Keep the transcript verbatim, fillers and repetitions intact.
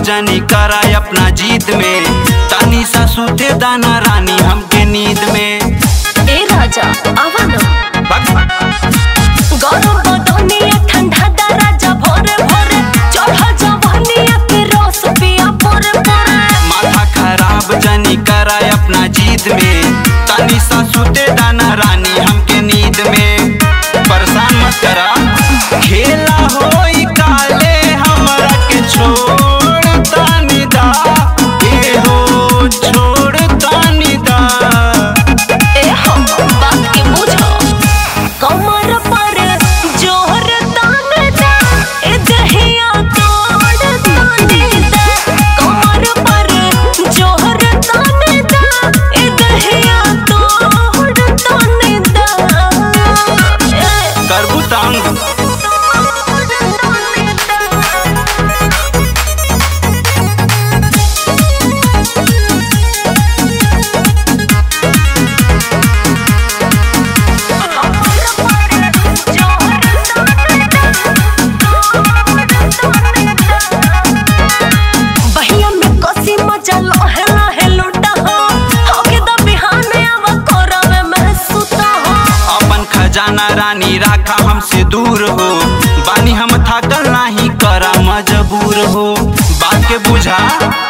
जनी करा अपना जीत में, तानी सा सूते दाना रानी हमके नींद में। ए राजा आवा ना गरम बदनिया ठंडा दा राजा भोरे भोरे चढ़ा जवानिया के रस पिया पोरे पोरे। माथा खराब जनी करा अपना जीत में, तानी सा सूते दाना रानी हमके नींद में। परेशान मत करा खेला होई काले हमरा के छोड़ तानी दा, ए हो छोड़ तानी दा। ए हो बात के बुझो कमर पर जोर तान दा, ए दहिया तोड़ तानी दा। कमर पर जोर तान दा, ए दहिया तोड़ तानी दा। करबू तंग जाना रानी राखा हमसे दूर हो, बानी हम थाकल नहीं करा मजबूर हो। बात के बुझा